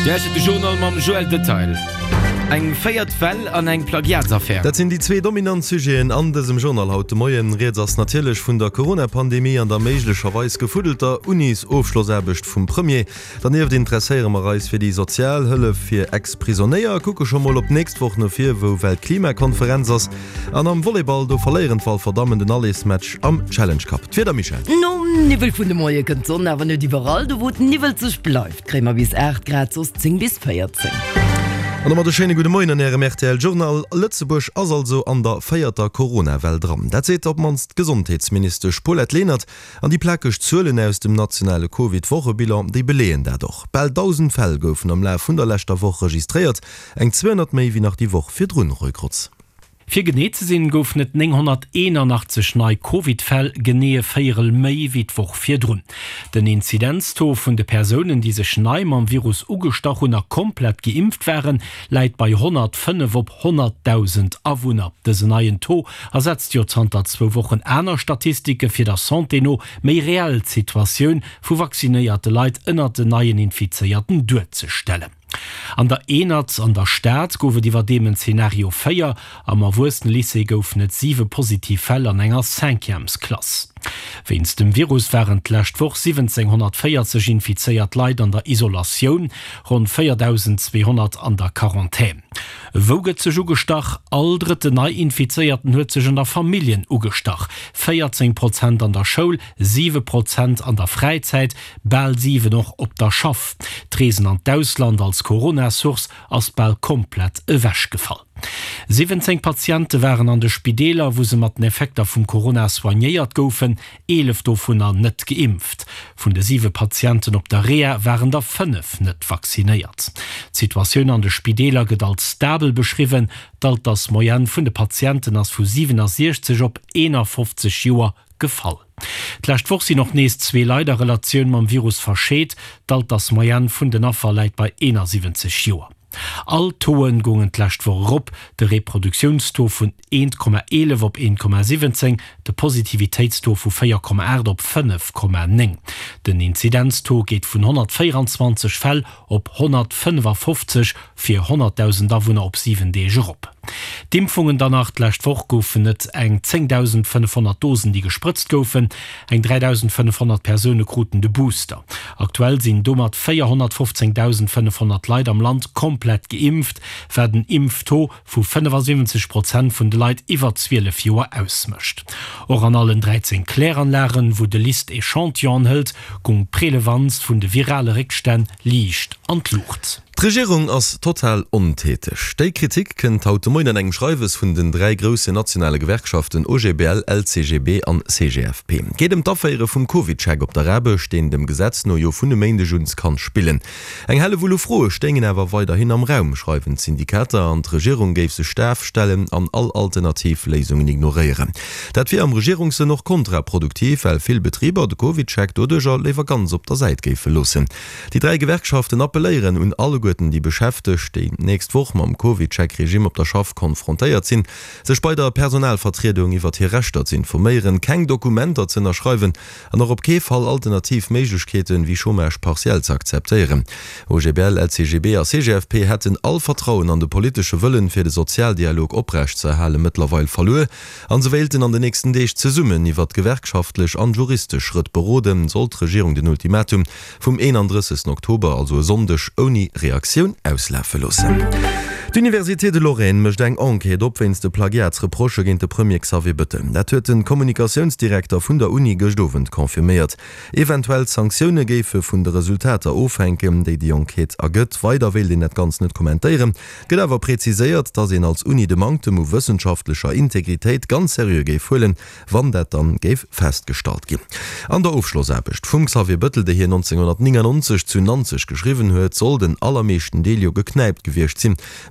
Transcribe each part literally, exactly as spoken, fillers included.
Ja, de Journal mam Joel Detail. Eg feiert Well an eng Plagiatsaffaire. Dat sind die zwei dominant Sujeten an diesem Journal haut Moien redet ass natürlich vun der Corona-Pandemie an der meiglecherweis gefudelter Unis Aufschlusserbecht vum Premier. Daneben interesseieren wir Reis für die Sozialhölle fir Ex-Prisonéier. Gucke schon mal op nächst Woche noch vier, wo Weltklimakonferenz ist. An am Volleyball do verlieren Fall verdammenden Alles-Match am Challenge Cup. Vier Michel. No, Nivel vun de Moie kën sonne, aber net überall, do wo Nivel zech bleibt. Krämer bis acht Grad sos zehn bis vierzehn. An de schöne gute Moin an Ihrem R T L-Journal. Lützeburg as also an der feierter Corona-Welt dran. Dat seht op manst Gesundheitsminister Paulette Lehnert an die plakeg Zölen aus dem nationale Covid-Wochebilan, die beleen dadurch. Bald tausend Fälle goufen am Lauf vun der letzter Woche registriert, eng zweihundert méi wie nach die Woche fir Drunrückrutz. Fi genete sinn gouf net neunhunderteinundachtzig nei Covid-Fäll genee féierel méi wie d'woch fir drun. Den Inzidenzto vun de Personen die se Schneim am Virus ugestachunner komplett geimpft wären, leit bei hundertfünf op hunderttausend Awunner. Dese neien To ersetzt jo zanter zwo Wochen Äner Statistike fir der Santeno méi real Situationun vu vaccinéierte Leiit ënner de neien Infizierten durchzustellen. An der Enert an der Staat goufe diwer dem Szenario feier, am a wursten Lycée gouf net sieve Positivfälle an enger Cinquiemsklasse. Wenns dem Virus wären lächt woch siebzehnhundertvierzig infizeiert Leid an der Isolation, rund viertausendzweihundert an der Quarantäne. Woget ze ugestach, all dritte nei infizierten huet sech an der Familien ugestach, vierzehn Prozent an der Schule, sieben Prozent an der Freizeit, bald sieben noch op der Schaff. Tresen an d'Ausland als Corona-Source ass bald komplett ewäsch gefallen. siebzehn Patienten waren an de Spideler, wo se mat den Effekter vum Corona soignéiert goufen, elf davon an net geimpft. Von de sieben Patienten op der Reha waren der fünf net vacciniert. Situation an de Spideler get als stabil beschrieben, dalt das Moyen vun de Patienten as vu siebenundsechzig op einundfünfzig Joer gefallen. Vielleicht woch sie noch nächst zwei Leiderrelationen am Virus verscheet, dalt das Moyen vun den Affer leit bei einundsiebzig Joer. All Toen gungen lächt vor Rupp, de Reproduktionssto vun eins Komma elf op eins Komma siebzehn, de Positivitätssto vu vier Komma acht op fünf Komma neun. Den Inzidenzsto geht vun hundertvierundzwanzig Fäll op hundertfünfundfünfzig fir hunderttausend Awunner op sieben Tage Rupp. D'impfungen danach lächt woch goufen net eng zehntausendfünfhundert Dosen, die gespritzt goufen, eng dreitausendfünfhundert Personen kruten de Booster. Aktuell sind dummert vierhundertfünfzehntausendfünfhundert Leid am Land komplett geimpft, werden Impfto vu fünfundsiebzig Prozent vun de Leid iwwer zwölf Joer ausmischt. Or an allen dreizehn Kläranlagen, wo de List Echantillon hält, gung Prelevanz vun de virale Rickstein liicht an Lucht. Die Regierung ist total untätig. Die Kritik kennt heute Morgen in einem Schreiben von den drei großen nationalen Gewerkschaften O G B L, L C G B und C G F P. Geht um die Affäre vom Covid-Check auf der Rebe, stehen dem Gesetz nur jo von den Gemeindejuns kann spielen. Eine helle Wolle frohe stehen aber weiterhin am Raum, schreiben Syndikate, und die Regierung gave sich Strafstellen an all Alternativlösungen ignorieren. Das wäre am Regierungse noch kontraproduktiv, weil viele Betriebe den Covid-Check dadurch lieber ganz auf der Seite geben lassen. Die drei Gewerkschaften appellieren und alle die beschäftigt, die nächste Woche mit dem Covid-Check-Regime auf der Schaft konfrontiert sind, sich bei der Personalvertretung über die Rechte zu informieren, kein Dokumente zu erschreiben und auch auf keinen Fall Alternativmöglichkeiten wie schon mal partiell zu akzeptieren. O G B L, L C G B und C G F P hätten all Vertrauen an den politischen Willen für den Sozialdialog aufrechtzuerhalten mittlerweile verloren, und sie wählten an den nächsten Tagen zu summen, die wird gewerkschaftlich und juristisch Schritt beroden, soll die Regierung den Ultimatum vom einunddreißigsten Oktober, also Sonntag, ohne Reaktion auslaufen lassen. Die Universität de Lorraine möchte eng Enquete op wenns de Plagiatsreproche gegen de Premier Xavier Bettel. Dat huet den Kommunikationsdirektor vun der Uni gestovend konfirmiert. Eventuell Sanktionen gefe vun de Resultate aufhängen, déi die Enquete ergëtt, weiter will den net ganz net kommentieren. Get awer präzisiert, dass en als Uni de Mangtem u wissenschaftlicher Integrität ganz seriös geif holen, wann dat dann geif festgestalt gi. An der Aufschlusserbecht vum Xavier Bettel, der hier neunzehnhundertneunundneunzig zu neunzig geschrieben huet, soll den allermeeschten Delio gekneipt gewircht sinn.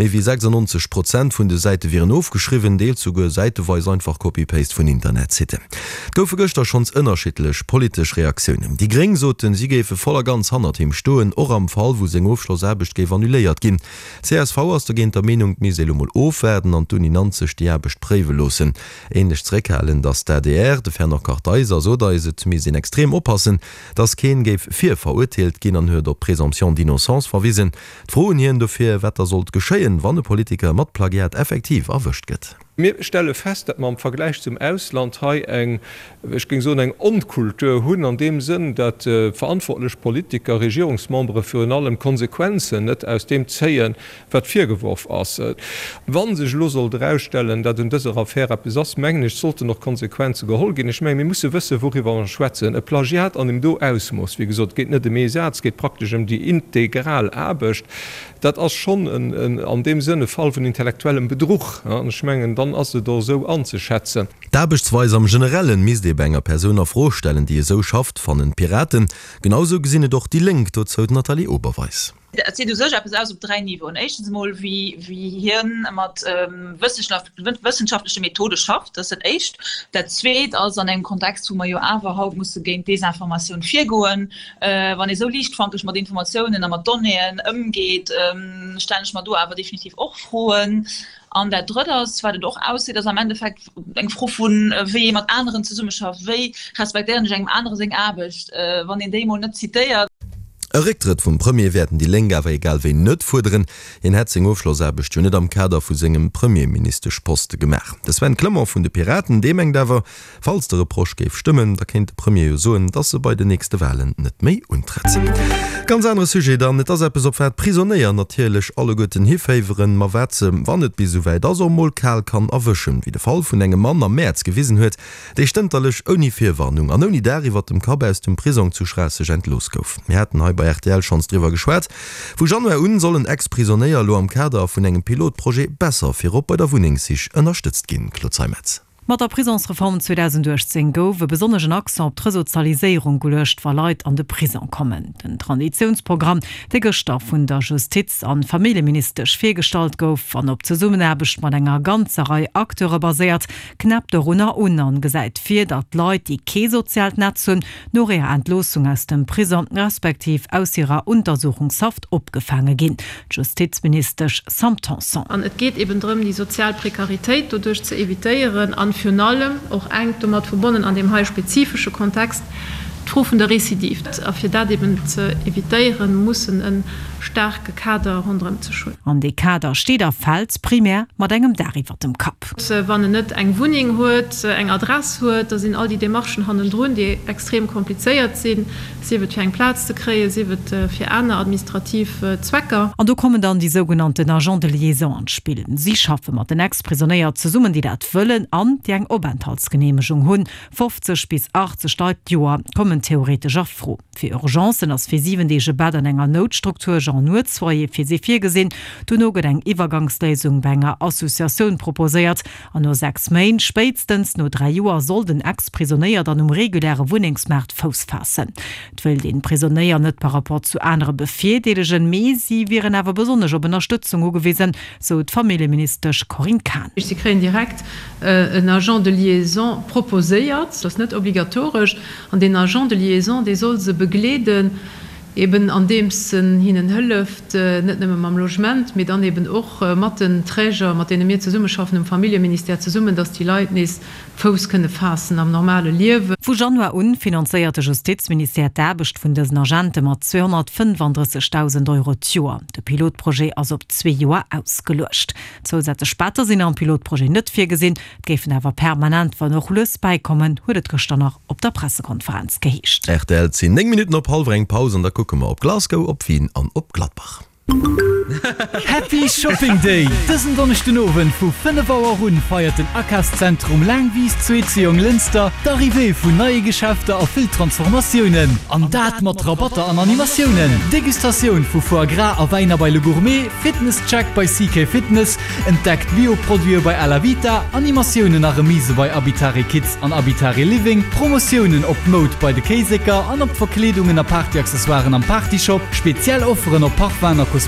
Mehr wie sechsundneunzig Prozent von der Seite wären aufgeschrieben, Deel zuge Seiteweise einfach Copy-Paste von Internet sitte. Goufe Göster schon unterschiedlich politisch Reaktionen. Die Gring soten sie gefe voller ganz hundert im Stoen or am Fall, wo seg Aufschluss erbecht ge annuléiert gin. C S V aus der gent der Meinung miselmol ofwerden an dominanzech die erbecht prevelosen. Ähnlich Streckhalen, dass der D R de ferner Karteiser so da is et misinn extrem oppassen, dass Keen geif vier verurteilt gin an hue der Präsumption d'innocence verwiesen. Froen hien dofir wetter sollt geschéien, wann de Politiker mat Plagiat effektiv erwischt gëtt. Mir stelle fest, dat man im Vergleich zum Ausland hai eng ging so eng Unkultur hunn an dem Sinn, dat äh, verantwortlich Politiker, Regierungsmembre für in allem Konsequenzen net aus dem zeien wat vir geworf ass. Wann sich los soll drausstellen, dat in dieser Affäre besassmänglisch sollte noch Konsequenzen geholgin. Ich mein, muss wissen, worüber man schwätzen. E Plagiat an dem do aus muss. Wie gesagt, geht net dem Mesatz, geht praktisch um die integral erbecht. Dat as schon ein, ein, an dem Sinne Fall von intellektuellem Betrug ja, schmengen dann as do so anzuschätzen. Dabechtsweise am generellen Misdebennger Personen vorstellen, die es so schafft von den Piraten, genauso gesinne doch die Link dort zu Nathalie Oberweis. aus op drei Niveen mal wie wie Hirn mat ähm, Wissenschaft, wissenschaftliche Methode schafft, das echt der zweet als an einem Kontext wo man jo awerhaupt muss gegen Desinformation vier goen äh, wann ich so liegt fand ich mal die Informationen am Donnneen ëmgeht ähm, stelle ich mal du aber definitiv auch frohen. An der dritters war doch aussieht, dass am Endeffekt eng froh von wie jemand anderen zu summe schafft, wie respektieren eng andere sing abecht, äh, wann in Demo net zitiert. Errichtet vum Premier werden die Länge awer egal wie nett fuderen en Hetzing Aufschloss bestünnet am Kader vu segem Premierministersch Poste gemacht. Das wenn Klammer vun de Piraten demeng dawer falls der Reproch geif stimmen, da kennt de Premier soen, dat se bei de nächste Wahlen net méi untretzen. Ganz andere Sujet dann net as op Prisonnéier natierlech alle goten Hifaveren ma wetze wannet bis soweit as moll kal kann erwischen, wie de Fall vun engem Mann am März gewiesen huet, déi stänterlech oni Vierwarnung an oni deri wat dem Kab aus dem Prison zu schräse gent losgouf. Bei R T L schon drüber geschwert. Wo Januar un sollen Ex-Prisonnéier lo am Kader vun engem Pilotprojekt besser fir op bei der Wuning sich ënnerstützt gin Klotzeimetz. Mat der Prisonsreform zweitausendzehn gouf e besonderschen Akzent op Resozialisierung gelöscht war Leiit an de Prison kommen. Den Transitionsprogramm de Gestaff vun der Justiz an Familienministersch firstalt gouf an op ze summen erbecht man enger ganzerei Akteure basiert, knapp der Runner unan gesäit fir dat Leiit die kesozialt Netzen no ihrer Entlosung aus dem Prison respektiv aus ihrer Untersuchungshaft opgefangen gin. Justizministersch Samtanson. An et geht eben drum die Sozialprekarität dadurch zu evitieren an für allem auch eng verbunden an dem he spezifische Kontext trufen der Residiv für dat eben zu evitieren muss ein starke Kader rund zu schulen. An de Kader steht er falls primär mat engem deriwwer dem Kap. Wann net eng Wuning huet, eng Adress huet, da sind all die Demarschen han droen, die extrem kompliziert sind. Sie wird für eng Platz zu kree, sie wird für andere administrative Zwecker. An du kommen dann die sogenannten Agent de Liaison anspielen. Sie schaffen mat den Ex-Prisonnéier zu summen, die dat füllen an die eng Obenthaltsgenehmigung hunn fünfzig bis achtzig Joer kommen theoretischer froh. Für Urgenzen als für siebendege Bad an enger Notstruktur nur zwei fir se vier gesinn, du no eng Iwergangslesung benger Assoziation proposiert, an nur sechs Main spätstens no drei Joer soll den Ex-Prisonnéier dann um reguläre Wohningsmarkt fausfassen. Dwill den Prisonnéier net par rapport zu andere befehldelegen Mesi wären awer besonders op Unterstützung gewesen, so d Familienministersch Corinne Kahn. Sie kreen direkt äh, een Agent de Liaison proposéiert, das net obligatorisch an den Agent de Liaison, die soll se begleden, eben an dem hinnen hëlleft äh, net am Logement, mit dann eben och äh, Matten Träger mat mir zu summe schaffen im Familienminister zu summen, dass die Leitnis Fos könne fassen am normale Liewe. Vo Januar unfinanzierte Justizminister derbecht vun des Agente mat zweihundertfünfunddreißigtausend Euro Joer. De Pilotprojekt as op zwei Joer ausgelöscht. Zusätzlich später sind am Pilotprojekt net fir gesinn, gefen awer permanent war noch Lus beikommen, huet gestern noch op der Pressekonferenz geheescht. R T L zehn Minuten op halbreng Pausen der gucken wir op Glasgow, op Wien an op Gladbach. Happy Shopping Day! Dëssen donnechten Owen vu Fënnebauer hunn feiert den Ackerszentrum Langwies Zweziung Lünster d'Arrivé vun neue Geschäfte a vill Transformatiounen. An dat mat Rabatter an Animationen. Degustationun vu foie gras a Weiner bei Le Gourmet, Fitnesscheck bei C K Fitness, entdeckt Bioproduier bei Alla Vita, Animationen a Remise bei Abitare Kids an Abitare Living, Promotionen op Mode bei de Käsecker, an op Verkleedungen a Partyaccessoires am Partyshop, speziell offeren op Parfum a Kosmetik mat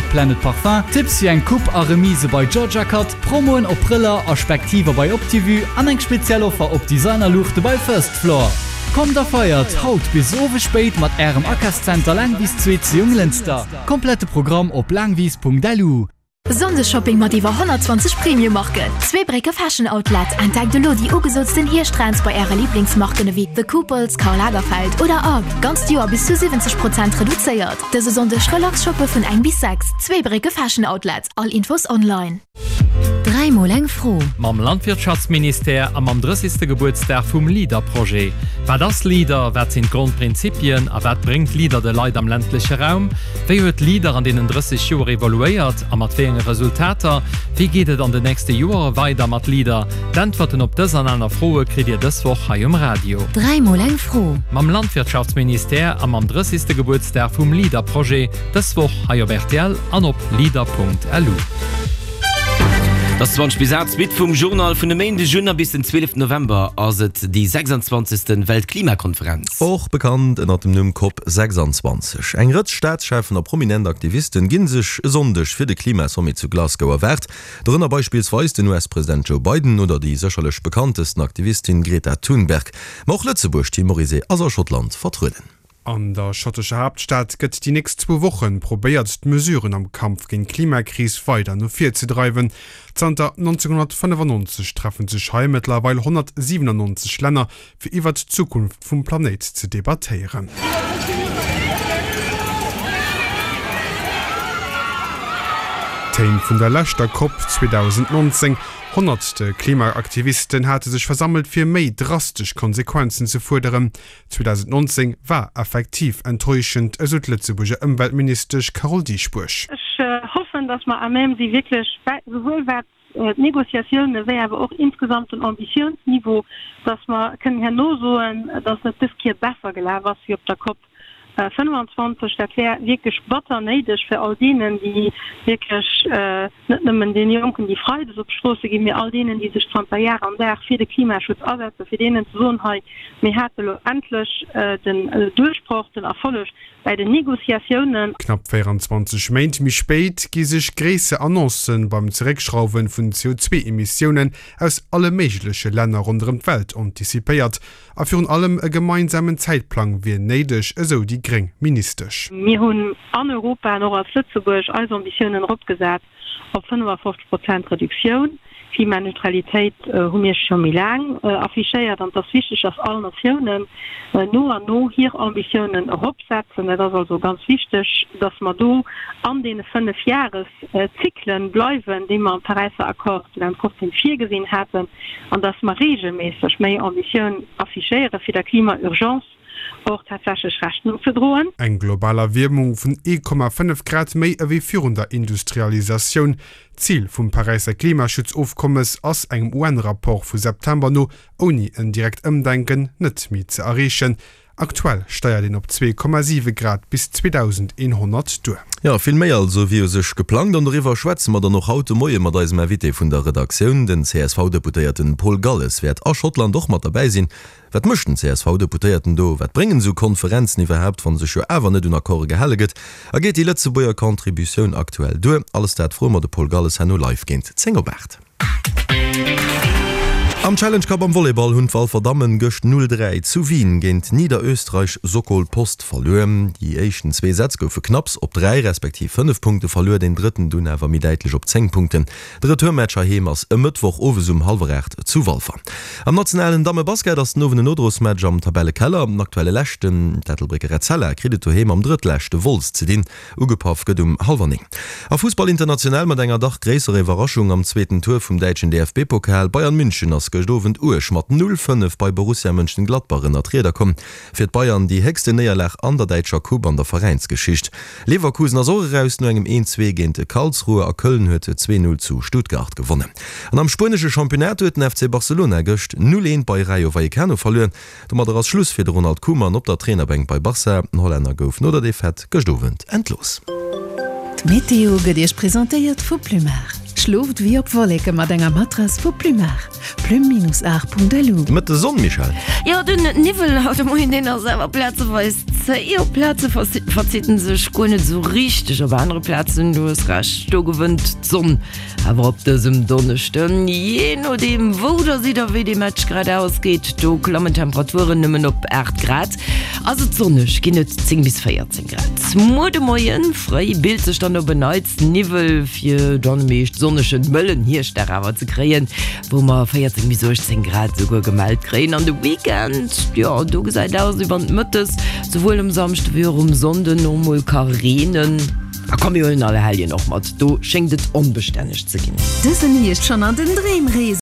mat Planet Parfum, Tipps wie en Kupp a Remise bei Georgia Cut, Promoen op Priller a Spektiver bei OptiVu an eng Spezialoffer op Designerluchte bei First Floor. Kom der feiert haut bis sowe speit mat Ärem Ackerscenter Langwies zweet Junglenster. Komplette Programm op langwies punkt d l. Sondershopping mat iwwer hundertzwanzig Premium Marke. Zwei Brecke Fashion Outlet an Tag de Lo die ugesotzten Hirstrands bei Ärer Lieblingsmarkene wie The Couples, Karl Lagerfeld oder A. Ganz Joer bis zu siebzig Prozent reduziert. Dese Sonderschröllagshoppe vun eng bis sechs. Zwei Brecke Fashion Outlets. All Infos online. Dreimal eng froh. Mam Landwirtschaftsminister am am dreißigsten Geburtstag vum Liederprojekt. War das Lieder, wat sind Grundprinzipien, a wat bringt Lieder de Leid am ländliche Raum? Wie huet Lieder an denen dreißig Joer evaluiert, a mat wegen Resultater? Wie geht es an de nächste Joer weiter mat Lieder? D'antworten op dës an einer Frohe kriegt ihr das Woch hier im Radio. Dreimal eng froh. Mam Landwirtschaftsminister am am dreißigsten Geburtstag vum Liederprojekt. Das Woch hier bei R T L an op lieder punkt l u. Das war Spisatz mit vom Journal von dem Ende Juni bis den zwölften November, also die sechsundzwanzigste Weltklimakonferenz. Auch bekannt in dem Numm COP sechsundzwanzig. Eng Ritz Staatschefen und prominente Aktivisten ginn sich sondisch für den Klimasummit zu Glasgow erwährt. Darunter beispielsweise den U S-Präsident Joe Biden oder die sicherlich bekanntesten Aktivistin Greta Thunberg. Auch Lützeburg thematisierte also Schottland vertreten. An der schottische Hauptstadt gëtt die nächsten zwei Wochen probiert Mesuren am Kampf gegen Klimakrise weiter nur vier zu treiben. Seit neunzehnhundertfünfundneunzig treffen sich heute mittlerweile hundertsiebenundneunzig Länder für über die Zukunft vom Planet zu debattieren. Team von der letzten COP zweitausendneunzehn hundertste Klimaaktivisten hatte sich versammelt für mehr drastisch Konsequenzen zu fordern. zweitausendneunzehn war effektiv enttäuschend, also Lützeburger Umweltminister Carol Dieschbusch. Ich äh, hoffe, dass man am Ende sie wirklich sowohl was äh, Negoziationen, wie aber auch insgesamt ein Ambitionsniveau, dass man können ja nur so, dass das hier besser gelaufen was wie auf der COP fünfundzwanzig, das wäre wirklich watterneidisch für all denen, die wirklich äh, nicht nur den Jungen die Freude auf die Straße geben, mir all denen, die sich zwanzig Jahre an der für den Klimaschutz arbeiten, für denen zu sagen, hey, wir hatten endlich äh, den äh, Durchbruch, den Erfolg bei den Negoziationen. Knapp vierundzwanzig Monate mich spät gibt sich große Annoncen beim Zurückschrauben von C O zwei Emissionen aus allen möglichen Ländern rund um die Welt antizipiert. Aber für allem einen gemeinsamen Zeitplan wie neidisch, also die gering ministerisch. Wir haben an Europa noch als Lützeburg als Ambitionen abgesetzt auf fünfundfünfzig Prozent Reduktion. Klimaneutralität äh, haben wir schon mal lang äh, affichiert und das ist wichtig, dass alle Nationen äh, nur an nur hier Ambitionen absetzen. Das ist also ganz wichtig, dass wir da an den fünf Jahreszyklen äh, bleiben, die wir im Pariser Akkord dann trotzdem vier gesehen hatten und dass wir regelmäßig mehr Ambitionen affichieren für die Klimaurgence. Auch tatsächlich Rechnung zu drohen. Ein globaler Wärmung von eins Komma fünf Grad mehr wie führender Industrialisation. Ziel vom Pariser Klimaschutzaufkommens aus einem U N-Rapport von September noch ohne ein direkt Umdenken nicht mehr zu erreichen. Aktuell steuert den op zwei Komma sieben Grad bis zweitausendeinhundert durch. Ja, viel mehr also wie sich geplant und darüber schwätzen wir dann noch heute Morgen mit diesem Invité von der Redaktion, den C S V-Deputierten Paul Galles wird aus Schottland doch mal dabei sein. Was möchten C S V-Deputierten da? Was bringen so Konferenzen überhaupt von sich ja einfach nicht in Akkorde gehalten? Er geht die letzte Boyer Kontribution aktuell durch. Alles das froh, der Paul Galles hat nur live geht. Zingerbert. Am Challenge Cup am Volleyball Hundfall verdammen göcht null drei zu Wien géint Niederösterreich Sokol Post verloren. Die echten zwei Sätze goufe knapps op drei respektiv fünf Punkte verlor den dritten du awer mit deitlich op zehn Punkten. Drittematscher Hemers im Mittwoch ovesum halberrecht zu Walfer. Am nationalen Dame Basket das nowen Nodrosmatch am Tabelle Keller am aktuelle Lächten Dattelbricke Rezeller kredit hem am drittlächte Wols zu den Ugepaf gët um halverning. A Fußball international mat enger Dach gräsere Überraschung am zweiten Tour vum Deitschen D F B-Pokal Bayern München as gestowen Urschmat null fünf bei Borussia Mönchengladbach in der Trader kom. Fir Bayern die hegste Näherlech an der Deitscher Kub an der Vereinsgeschicht. Leverkusen as Soreaus nur engem eins zwei gente Karlsruhe a Köln huete zwei null zu Stuttgart gewonnen. An am spanische Championat huet den F C Barcelona gëcht null eins bei Rayo Vallecano verloren. Du mat als Schluss fir Ronald Koeman op der Trainerbank bei Barca Holländer gouf no der de Fett gestowen endlos. Meteo gët Dich präsentéiert vu Plumar. schluft wie op Wollecke mat enger Matras vu Plumar. Plum minus acht Punkt lu. Mit der Sonne, Michael. Ja, den Nivel hat in den er selber Plätze weiß ihr Plätze verzitten sich nicht so richtig aber andere Plätzen du es rasch du gewinnt Sonne aber ob das im Donnerstern je nur dem wo da sieht er wie die Match gerade ausgeht du klammen Temperaturen nimmen op acht Grad also sonnisch gehen zehn bis vierzehn Grad Mode moyen frei Bild sich dann benutzt Nivel für dann mich sonnischen Müllen hier aber zu kreen wo man vierzehn bis sechzehn Grad sogar gemalt kriegen an the weekend ja du gesagt aus über Müttes sowohl im Samst wie um Sonden um Karinen da kommen wir alle Helien noch mal du schenkt es unbeständig zu gehen das sind hier schon an den Drehmresen